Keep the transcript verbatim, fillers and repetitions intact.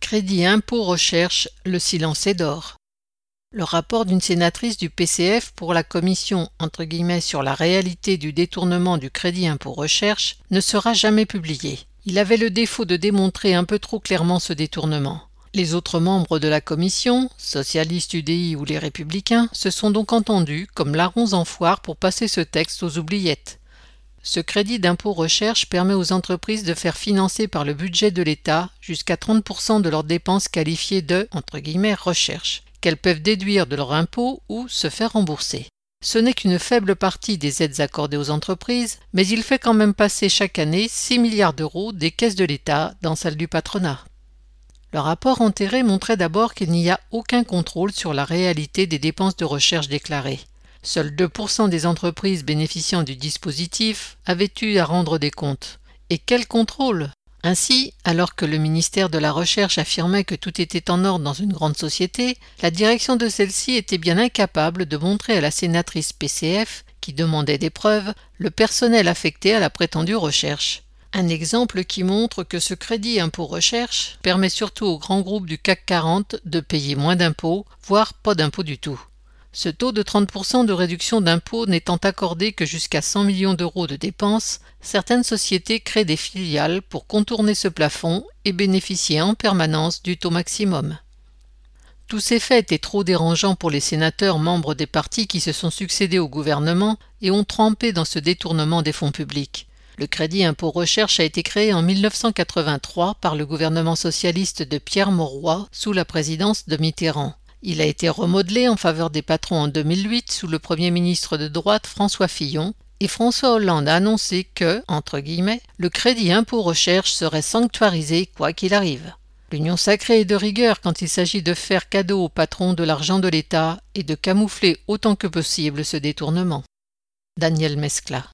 Crédit impôt recherche, le silence est d'or. Le rapport d'une sénatrice du P C F pour la commission entre guillemets sur la réalité du détournement du crédit impôt recherche ne sera jamais publié. Il avait le défaut de démontrer un peu trop clairement ce détournement. Les autres membres de la commission, socialistes, U D I ou les Républicains, se sont donc entendus comme larrons en foire pour passer ce texte aux oubliettes. Ce crédit d'impôt recherche permet aux entreprises de faire financer par le budget de l'État jusqu'à trente pour cent de leurs dépenses qualifiées de entre guillemets recherche, qu'elles peuvent déduire de leur impôt ou se faire rembourser. Ce n'est qu'une faible partie des aides accordées aux entreprises, mais il fait quand même passer chaque année six milliards d'euros des caisses de l'État dans celles du patronat. Le rapport enterré montrait d'abord qu'il n'y a aucun contrôle sur la réalité des dépenses de recherche déclarées. Seuls deux pour cent des entreprises bénéficiant du dispositif avaient eu à rendre des comptes. Et quel contrôle! Ainsi, alors que le ministère de la Recherche affirmait que tout était en ordre dans une grande société, la direction de celle-ci était bien incapable de montrer à la sénatrice P C F, qui demandait des preuves, le personnel affecté à la prétendue recherche. Un exemple qui montre que ce crédit impôt recherche permet surtout aux grands groupes du C A C quarante de payer moins d'impôts, voire pas d'impôts du tout. Ce taux de trente pour cent de réduction d'impôts n'étant accordé que jusqu'à cent millions d'euros de dépenses, certaines sociétés créent des filiales pour contourner ce plafond et bénéficier en permanence du taux maximum. Tous ces faits étaient trop dérangeants pour les sénateurs membres des partis qui se sont succédés au gouvernement et ont trempé dans ce détournement des fonds publics. Le crédit impôt recherche a été créé en mille neuf cent quatre-vingt-trois par le gouvernement socialiste de Pierre Mauroy sous la présidence de Mitterrand. Il a été remodelé en faveur des patrons en deux mille huit sous le Premier ministre de droite François Fillon, et François Hollande a annoncé que, entre guillemets, le crédit impôt recherche serait sanctuarisé quoi qu'il arrive. L'union sacrée est de rigueur quand il s'agit de faire cadeau aux patrons de l'argent de l'État et de camoufler autant que possible ce détournement. Daniel Mescla.